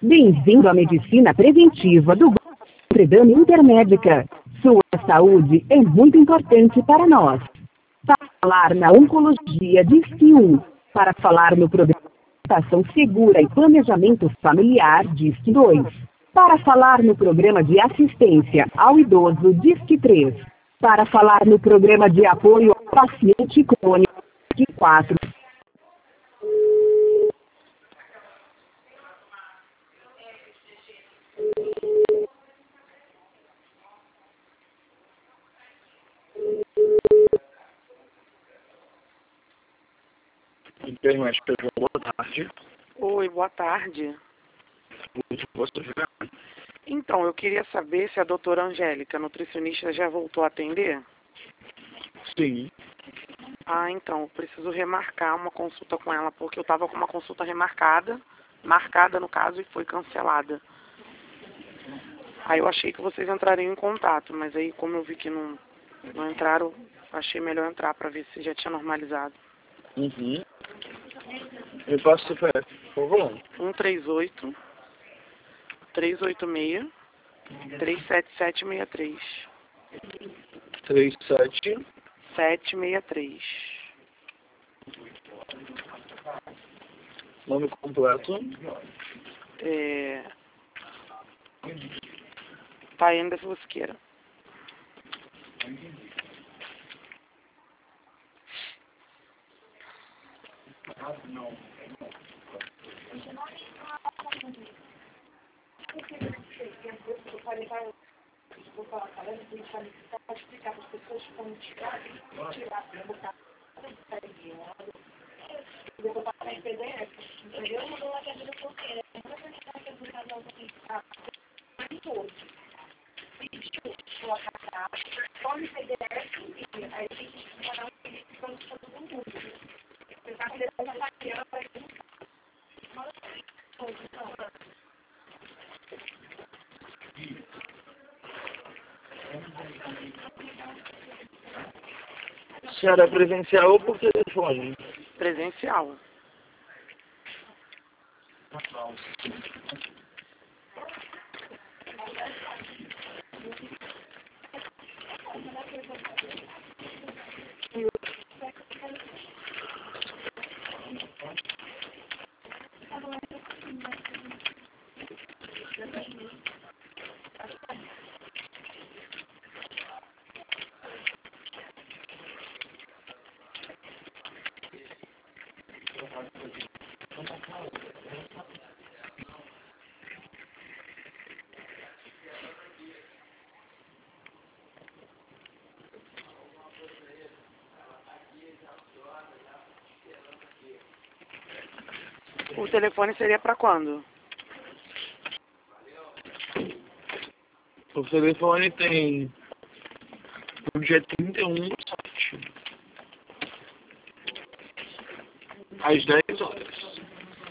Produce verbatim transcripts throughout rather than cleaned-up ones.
Bem-vindo à medicina preventiva do Entredame Intermédica. Sua saúde é muito importante para nós. Para falar na oncologia, disque um. Para falar no programa de alimentação segura e planejamento familiar, disque dois. Para falar no programa de assistência ao idoso, disque três. Para falar no programa de apoio ao paciente crônico, disque quatro. Intermédica, boa tarde. Oi, boa tarde. Você vê? Então, eu queria saber se a doutora Angélica, nutricionista, já voltou a atender. Sim. Ah, então, eu preciso remarcar uma consulta com ela, porque eu estava com uma consulta remarcada, marcada no caso, e foi cancelada. Aí eu achei que vocês entrariam em contato, mas aí como eu vi que não, não entraram, achei melhor entrar para ver se já tinha normalizado. Uhum. Eu passo o C P F, por favor. um três oito, três oito seis, três sete sete seis três. três sete. sete seis três. Nome completo. É... Taiane da Fusqueira. Senhora, é presencial ou por telefone? Presencial. O telefone seria para quando? O telefone tem o dia trinta e um do sete. Às dez horas.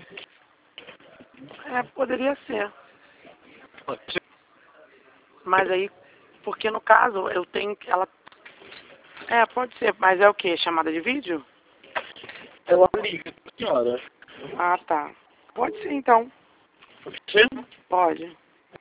É, poderia ser. Pode ser. Mas aí, porque no caso, eu tenho que... Ela... É, pode ser. Mas é o quê? Chamada de vídeo? Ela liga pra senhora. Ah, tá. Pode ser, então. Pode ser? Pode.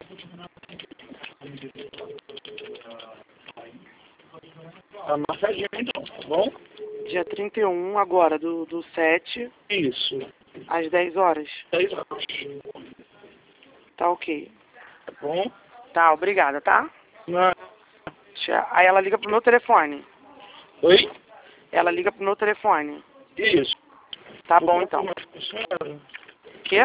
Tá marcadinho então, tá bom? Dia trinta e um, agora, do, do sete, Isso. às dez horas. dez horas. Tá ok. Tá bom? Tá, obrigada, tá? Não. Tchau. Aí ela liga pro meu telefone. Oi? Ela liga pro meu telefone. Isso. Tá bom, então. Senhora. Quê?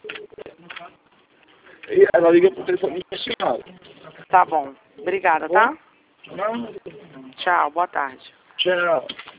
E ela liga pro telefone da senhora. Tá bom. Obrigada, tá? Não. Tchau, boa tarde. Tchau.